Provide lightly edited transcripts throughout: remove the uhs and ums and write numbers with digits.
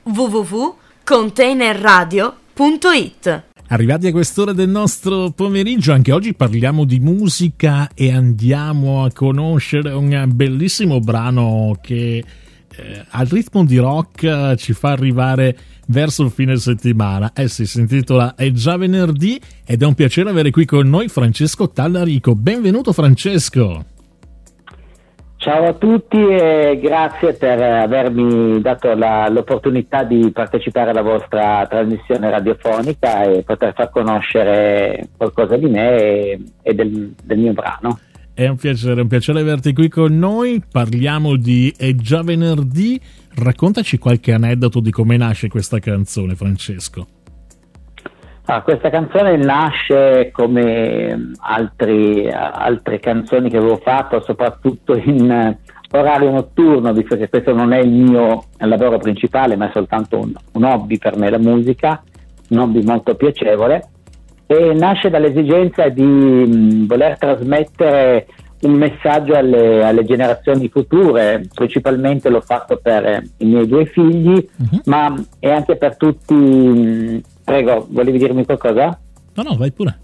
www.containerradio.it. Arrivati a quest'ora del nostro pomeriggio, anche oggi parliamo di musica e andiamo a conoscere un bellissimo brano che al ritmo di rock ci fa arrivare verso il fine settimana. Sì, si intitola È già venerdì ed è un piacere avere qui con noi Francesco Tallarico. Benvenuto Francesco. Ciao a tutti e grazie per avermi dato l'opportunità di partecipare alla vostra trasmissione radiofonica e poter far conoscere qualcosa di me e del mio brano. È un piacere averti qui con noi. Parliamo di È già venerdì. Raccontaci qualche aneddoto di come nasce questa canzone, Francesco. Questa canzone nasce come altre canzoni che avevo fatto, soprattutto in orario notturno, visto che questo non è il mio lavoro principale, ma è soltanto un hobby per me, la musica, un hobby molto piacevole, e nasce dall'esigenza di voler trasmettere un messaggio alle generazioni future. Principalmente l'ho fatto per i miei due figli, ma è anche per tutti. Prego, volevi dirmi qualcosa? No, vai pure.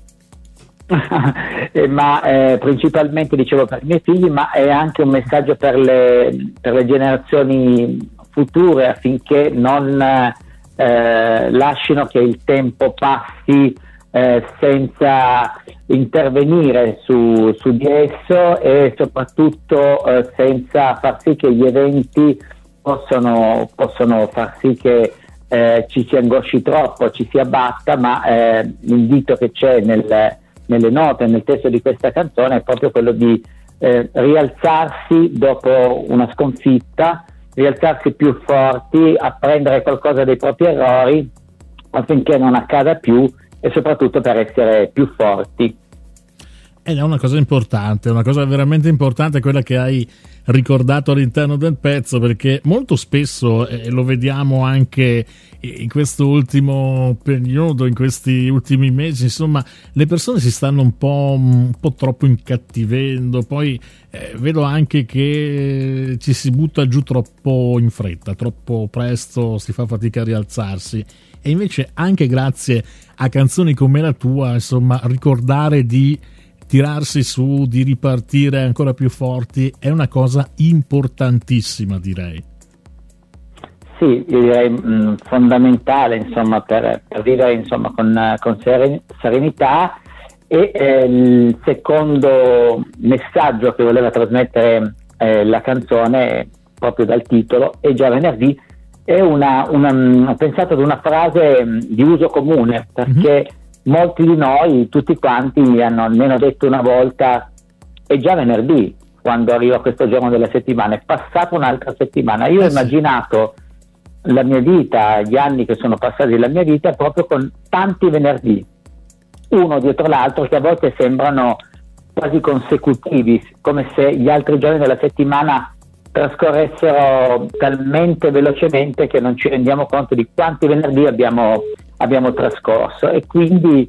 Principalmente dicevo per i miei figli, ma è anche un messaggio per le generazioni future, affinché non lasciano che il tempo passi senza intervenire su di esso, e soprattutto senza far sì che gli eventi possono far sì che ci si angosci troppo, ci si abbatta, ma l'invito che c'è nelle note, nel testo di questa canzone, è proprio quello di rialzarsi dopo una sconfitta, rialzarsi più forti, apprendere qualcosa dei propri errori affinché non accada più, e soprattutto per essere più forti. Ed è una cosa importante, una cosa veramente importante quella che hai ricordato all'interno del pezzo, perché molto spesso, lo vediamo anche in questo ultimo periodo, in questi ultimi mesi, insomma, le persone si stanno un po' troppo incattivendo, poi vedo anche che ci si butta giù troppo in fretta, troppo presto, si fa fatica a rialzarsi. E invece anche grazie a canzoni come la tua, insomma, ricordare di tirarsi su, di ripartire ancora più forti è una cosa importantissima, direi. Sì, io direi fondamentale, insomma, per vivere, insomma, con serenità. E il secondo messaggio che voleva trasmettere la canzone, proprio dal titolo, È già venerdì, è ho pensato ad una frase di uso comune, perché molti di noi, tutti quanti, mi hanno almeno detto una volta: è già venerdì, quando arriva questo giorno della settimana, è passata un'altra settimana. Io ho immaginato la mia vita, gli anni che sono passati della mia vita, proprio con tanti venerdì, uno dietro l'altro, che a volte sembrano quasi consecutivi, come se gli altri giorni della settimana trascorressero talmente velocemente che non ci rendiamo conto di quanti venerdì abbiamo trascorso. E quindi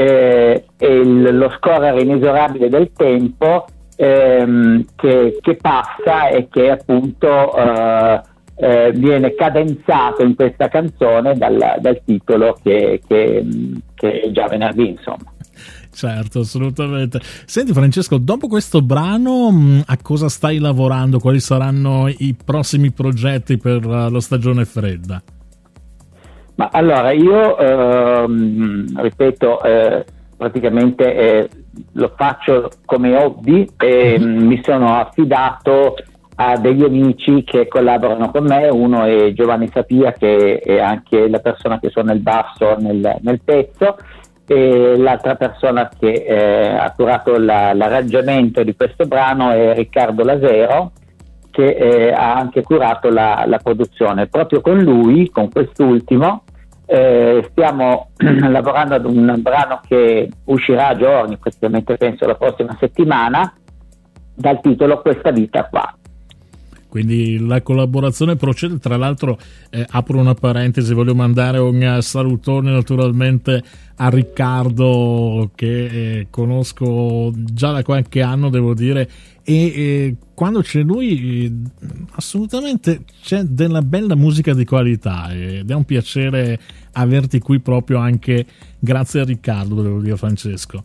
lo scorrere inesorabile del tempo che passa e che appunto viene cadenzato in questa canzone dal titolo che è già venerdì, insomma. Certo, assolutamente. Senti Francesco, dopo questo brano a cosa stai lavorando? Quali saranno i prossimi progetti per la stagione fredda? Ma allora, io ripeto, praticamente lo faccio come hobby e mi sono affidato a degli amici che collaborano con me. Uno è Giovanni Sapia, che è anche la persona che suona il basso nel pezzo, e l'altra persona che ha curato l'arrangiamento di questo brano è Riccardo Lasero, che ha anche curato la produzione. Proprio con lui, con quest'ultimo, stiamo lavorando ad un brano che uscirà a giorni, praticamente penso la prossima settimana, dal titolo Questa vita qua. quindi la collaborazione procede. Tra l'altro apro una parentesi, voglio mandare un salutone naturalmente a Riccardo, che conosco già da qualche anno, devo dire, e quando c'è lui assolutamente c'è della bella musica di qualità, ed è un piacere averti qui proprio anche grazie a Riccardo, devo dire, Francesco.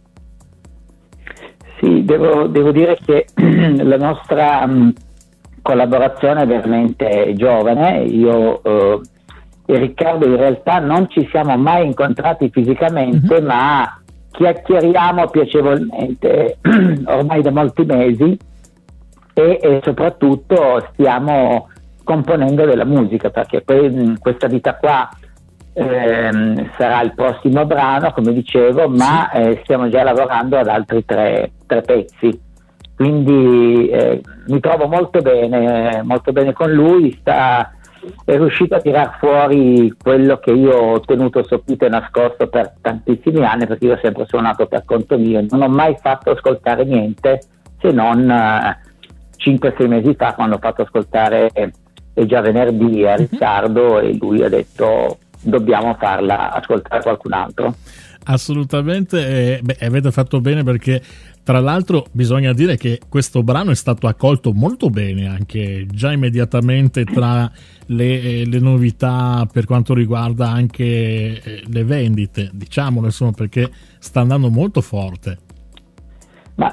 Sì, devo dire che la nostra collaborazione è veramente giovane. Io e Riccardo in realtà non ci siamo mai incontrati fisicamente, ma chiacchieriamo piacevolmente ormai da molti mesi, e soprattutto stiamo componendo della musica, perché poi questa vita qua sarà il prossimo brano, come dicevo, ma stiamo già lavorando ad altri tre pezzi, quindi mi trovo molto bene con lui. È riuscito a tirar fuori quello che io ho tenuto soppito e nascosto per tantissimi anni, perché io ho sempre suonato per conto mio e non ho mai fatto ascoltare niente, se non 5-6 mesi fa, quando ho fatto ascoltare È già venerdì a Riccardo, e lui ha detto dobbiamo farla ascoltare a qualcun altro. Assolutamente, avete fatto bene, perché tra l'altro bisogna dire che questo brano è stato accolto molto bene anche già immediatamente tra le novità per quanto riguarda anche le vendite, diciamolo, insomma, perché sta andando molto forte. Ma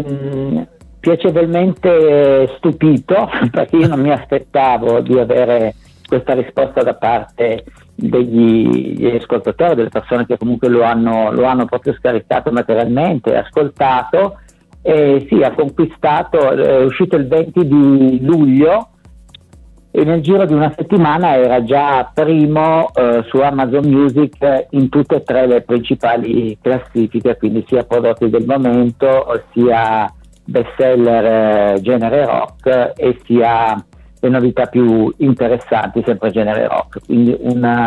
piacevolmente stupito, perché io non mi aspettavo di avere questa risposta da parte degli ascoltatori, delle persone che comunque lo hanno proprio scaricato materialmente, ascoltato, e sì, ha conquistato. È uscito il 20 di luglio e nel giro di una settimana era già primo su Amazon Music in tutte e tre le principali classifiche, quindi sia prodotti del momento, sia bestseller genere rock, e sia le novità più interessanti sempre genere rock, quindi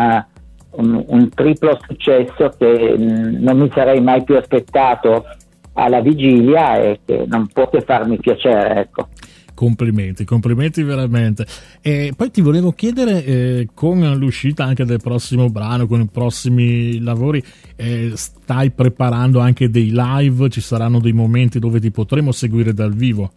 un triplo successo che non mi sarei mai più aspettato alla vigilia, e che non può che farmi piacere, ecco. Complimenti veramente. E poi ti volevo chiedere, con l'uscita anche del prossimo brano, con i prossimi lavori, stai preparando anche dei live? Ci saranno dei momenti dove ti potremo seguire dal vivo?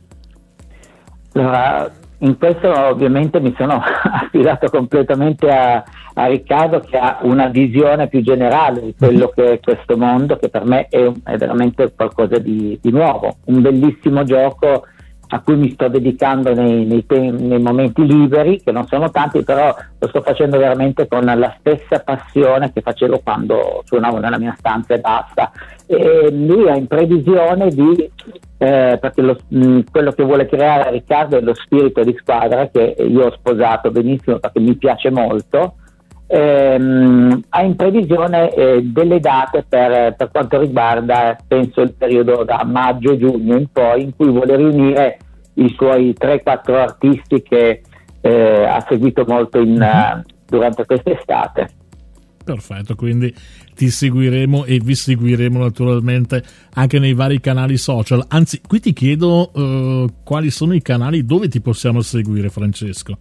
Allora, in questo ovviamente mi sono affidato completamente a Riccardo, che ha una visione più generale di quello che è questo mondo, che per me è veramente qualcosa di nuovo, un bellissimo gioco a cui mi sto dedicando nei momenti liberi, che non sono tanti, però lo sto facendo veramente con la stessa passione che facevo quando suonavo nella mia stanza e basta. E lui ha in previsione di perché quello che vuole creare Riccardo è lo spirito di squadra, che io ho sposato benissimo perché mi piace molto. Ha in previsione delle date per quanto riguarda, penso, il periodo da maggio-giugno in poi, in cui vuole riunire i suoi 3-4 artisti che ha seguito molto durante quest'estate. Perfetto, quindi ti seguiremo e vi seguiremo naturalmente anche nei vari canali social. Anzi, qui ti chiedo quali sono i canali dove ti possiamo seguire, Francesco.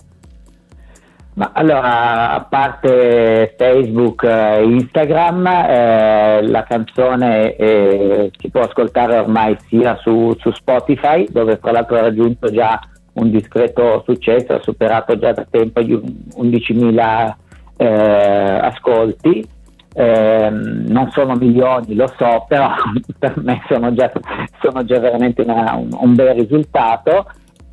Ma allora, a parte Facebook e Instagram, la canzone si può ascoltare ormai sia su Spotify, dove tra l'altro ha raggiunto già un discreto successo, ha superato già da tempo gli 11.000 ascolti. Non sono milioni, lo so, però per me sono già veramente un bel risultato.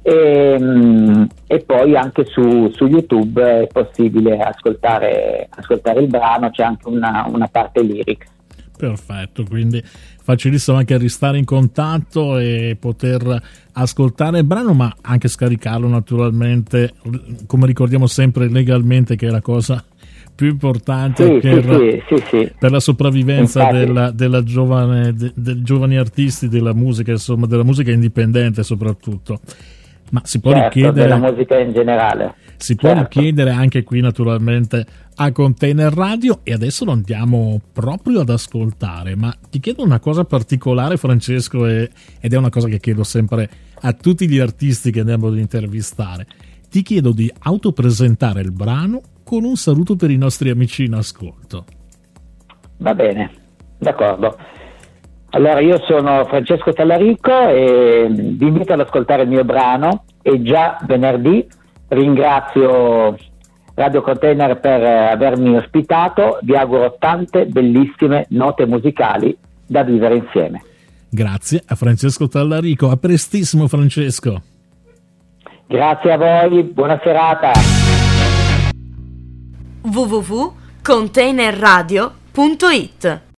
E poi anche su YouTube è possibile ascoltare il brano, c'è anche una parte lyrics. Perfetto, quindi facilissimo anche restare in contatto e poter ascoltare il brano, ma anche scaricarlo naturalmente, come ricordiamo sempre, legalmente, che è la cosa più importante per la sopravvivenza dei giovani artisti della musica, insomma, della musica indipendente soprattutto. Ma si può richiedere della musica in generale. Si può richiedere anche qui naturalmente a Container Radio, e adesso lo andiamo proprio ad ascoltare. Ma ti chiedo una cosa particolare, Francesco, ed è una cosa che chiedo sempre a tutti gli artisti che andiamo ad intervistare. Ti chiedo di autopresentare il brano con un saluto per i nostri amici in ascolto. Va bene, d'accordo. Allora, io sono Francesco Tallarico e vi invito ad ascoltare il mio brano, e già venerdì. Ringrazio Radio Container per avermi ospitato, vi auguro tante bellissime note musicali da vivere insieme. Grazie a Francesco Tallarico, a prestissimo Francesco. Grazie a voi, buona serata. www.containerradio.it